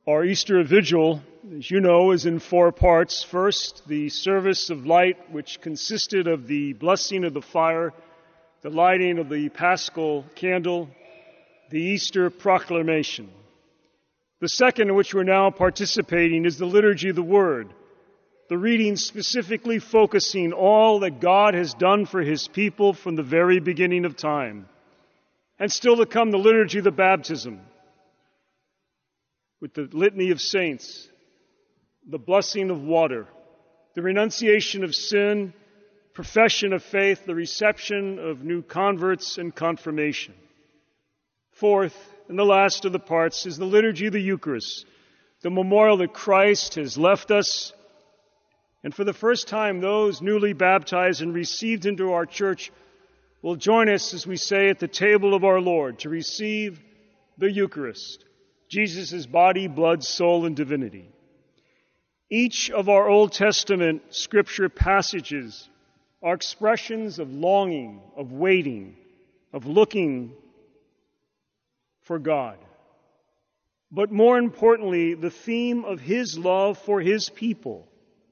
Our Easter Vigil, as you know, is in 4 parts. First, the service of light, which consisted of the blessing of the fire, the lighting of the Paschal candle, the Easter proclamation. The second, in which we're now participating, is the Liturgy of the Word, the reading specifically focusing all that God has done for His people from the very beginning of time. And still to come, the Liturgy of the Baptism, with the litany of saints, the blessing of water, the renunciation of sin, profession of faith, the reception of new converts, and confirmation. Fourth, and the last of the parts, is the Liturgy of the Eucharist, the memorial that Christ has left us. And for the first time, those newly baptized and received into our church will join us, as we say, at the table of our Lord to receive the Eucharist, Jesus' body, blood, soul, and divinity. Each of our Old Testament scripture passages are expressions of longing, of waiting, of looking for God. But more importantly, the theme of His love for His people.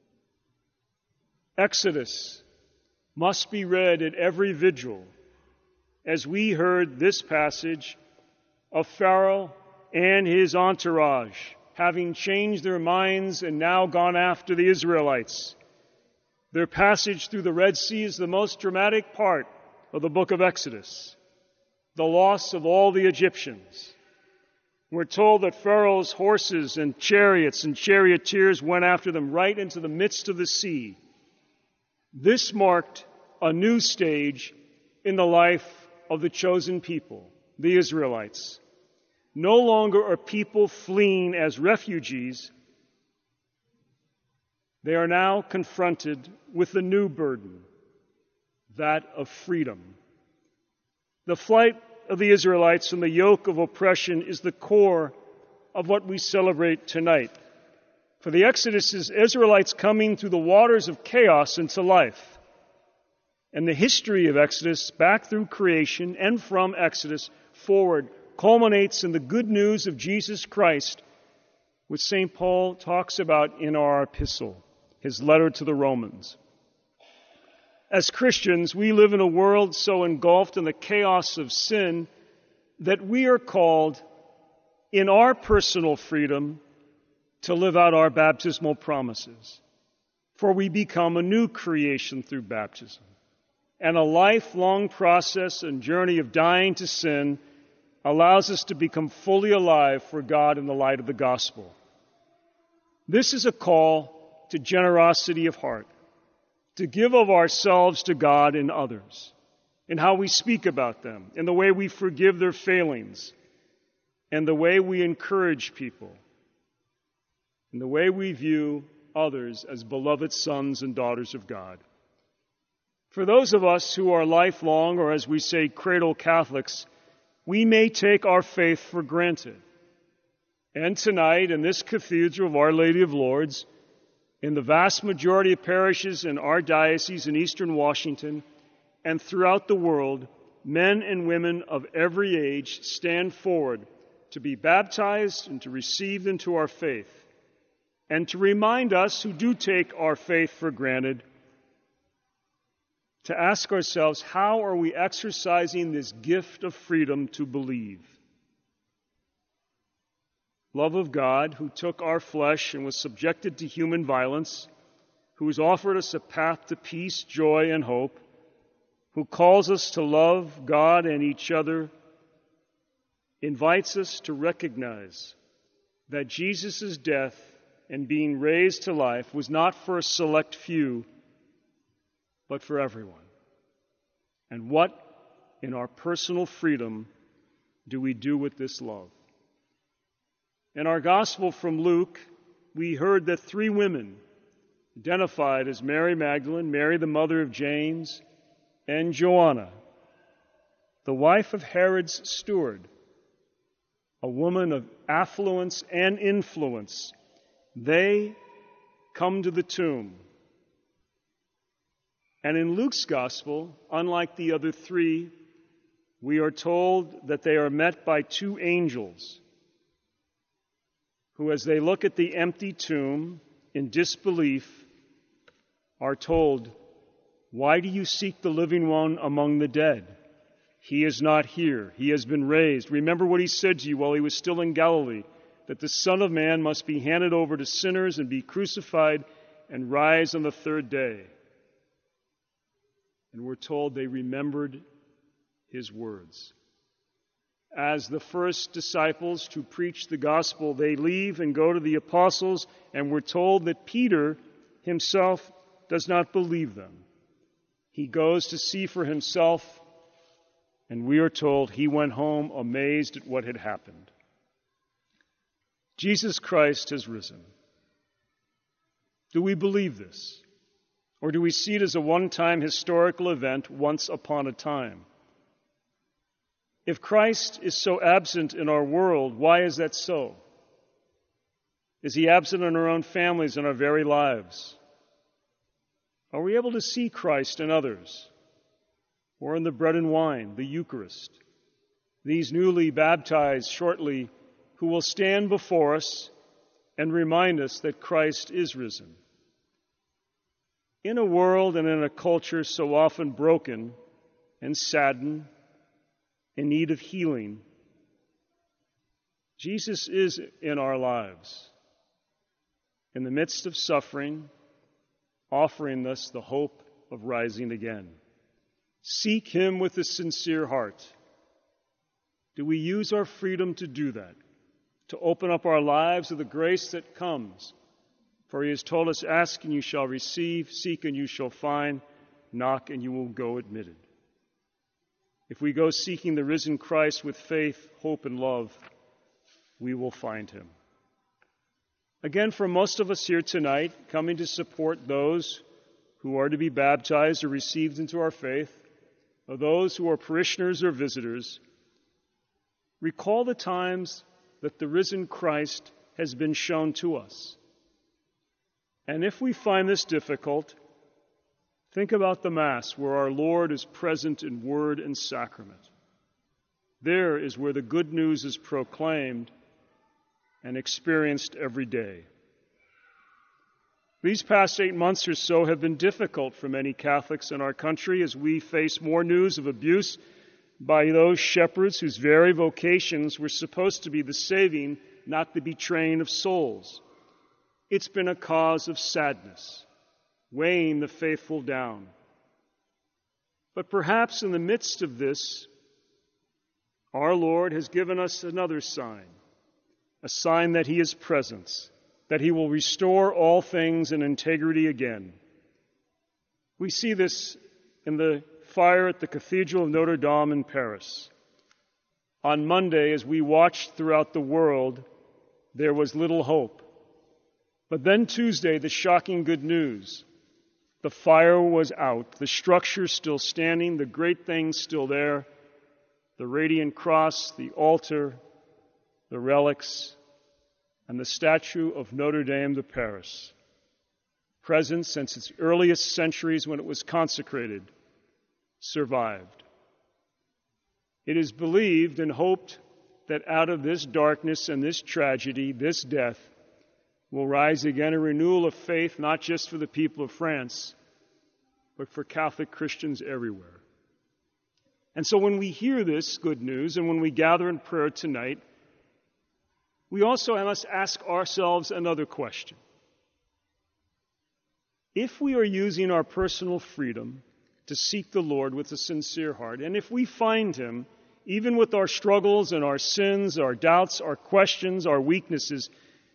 Exodus must be read at every vigil, as we heard this passage of Pharaoh and his entourage, having changed their minds and now gone after the Israelites. Their passage through the Red Sea is the most dramatic part of the book of Exodus, the loss of all the Egyptians. We're told that Pharaoh's horses and chariots and charioteers went after them right into the midst of the sea. This marked a new stage in the life of the chosen people, the Israelites. No longer are people fleeing as refugees. They are now confronted with a new burden, that of freedom. The flight of the Israelites from the yoke of oppression is the core of what we celebrate tonight. For the Exodus is Israelites coming through the waters of chaos into life. And the history of Exodus, back through creation and from Exodus forward, culminates in the good news of Jesus Christ, which St. Paul talks about in our epistle, his letter to the Romans. As Christians, we live in a world so engulfed in the chaos of sin that we are called, in our personal freedom, to live out our baptismal promises. For we become a new creation through baptism. And a lifelong process and journey of dying to sin allows us to become fully alive for God in the light of the gospel. This is a call to generosity of heart, to give of ourselves to God and others, in how we speak about them, in the way we forgive their failings, and the way we encourage people, in the way we view others as beloved sons and daughters of God. For those of us who are lifelong, or as we say, cradle Catholics, we may take our faith for granted. And tonight, in this cathedral of Our Lady of Lourdes, in the vast majority of parishes in our diocese in eastern Washington and throughout the world, men and women of every age stand forward to be baptized and to receive into our faith, and to remind us who do take our faith for granted to ask ourselves, how are we exercising this gift of freedom to believe? Love of God, who took our flesh and was subjected to human violence, who has offered us a path to peace, joy, and hope, who calls us to love God and each other, invites us to recognize that Jesus' death and being raised to life was not for a select few, but for everyone. And what, in our personal freedom, do we do with this love? In our gospel from Luke, we heard that 3 women, identified as Mary Magdalene, Mary the mother of James, and Joanna, the wife of Herod's steward, a woman of affluence and influence, they come to the tomb. And in Luke's gospel, unlike the other 3, we are told that they are met by 2 angels. who, as they look at the empty tomb in disbelief, are told, "Why do you seek the living one among the dead? He is not here. He has been raised. Remember what he said to you while he was still in Galilee, that the Son of Man must be handed over to sinners and be crucified and rise on the third day." And we're told they remembered his words. As the first disciples to preach the gospel, they leave and go to the apostles, and we're told that Peter himself does not believe them. He goes to see for himself, and we are told he went home amazed at what had happened. Jesus Christ has risen. Do we believe this? Or do we see it as a one-time historical event once upon a time? If Christ is so absent in our world, why is that so? Is he absent in our own families and our very lives? Are we able to see Christ in others? Or in the bread and wine, the Eucharist? These newly baptized shortly who will stand before us and remind us that Christ is risen. In a world and in a culture so often broken and saddened, in need of healing, Jesus is in our lives, in the midst of suffering, offering us the hope of rising again. Seek him with a sincere heart. Do we use our freedom to do that? To open up our lives to the grace that comes? For he has told us, "Ask and you shall receive, seek and you shall find, knock and you will go admitted." If we go seeking the risen Christ with faith, hope, and love, we will find him. Again, for most of us here tonight, coming to support those who are to be baptized or received into our faith, or those who are parishioners or visitors, recall the times that the risen Christ has been shown to us. And if we find this difficult, think about the Mass, where our Lord is present in word and sacrament. There is where the good news is proclaimed and experienced every day. These past 8 months or so have been difficult for many Catholics in our country as we face more news of abuse by those shepherds whose very vocations were supposed to be the saving, not the betraying of souls. It's been a cause of sadness, weighing the faithful down. But perhaps in the midst of this, our Lord has given us another sign, a sign that he is present, that he will restore all things in integrity again. We see this in the fire at the Cathedral of Notre Dame in Paris. On Monday, as we watched throughout the world, there was little hope. But then Tuesday, the shocking good news. The fire was out, the structure still standing, the great things still there, the radiant cross, the altar, the relics, and the statue of Notre Dame de Paris, present since its earliest centuries when it was consecrated, survived. It is believed and hoped that out of this darkness and this tragedy, this death, will rise again a renewal of faith, not just for the people of France, but for Catholic Christians everywhere. And so when we hear this good news and when we gather in prayer tonight, we also must ask ourselves another question. If we are using our personal freedom to seek the Lord with a sincere heart, and if we find him, even with our struggles and our sins, our doubts, our questions, our weaknesses,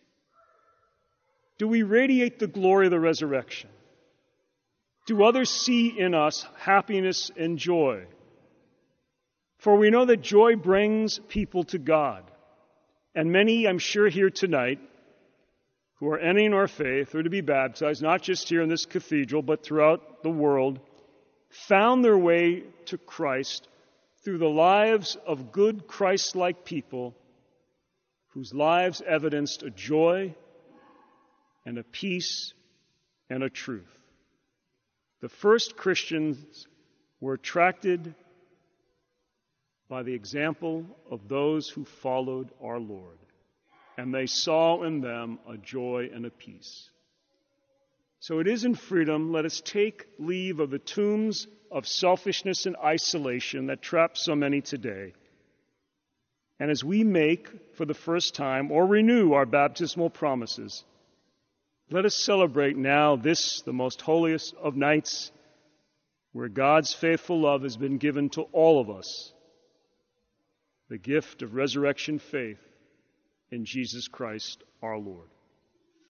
do we radiate the glory of the resurrection? Do others see in us happiness and joy? For we know that joy brings people to God. And many, I'm sure, here tonight who are entering our faith or to be baptized, not just here in this cathedral, but throughout the world, found their way to Christ through the lives of good Christ-like people whose lives evidenced a joy and a peace and a truth. The first Christians were attracted by the example of those who followed our Lord. and they saw in them a joy and a peace. So it is in freedom, let us take leave of the tombs of selfishness and isolation that trap so many today. And as we make, for the first time, or renew our baptismal promises, let us celebrate now this, the most holiest of nights, where God's faithful love has been given to all of us, the gift of resurrection faith in Jesus Christ our Lord.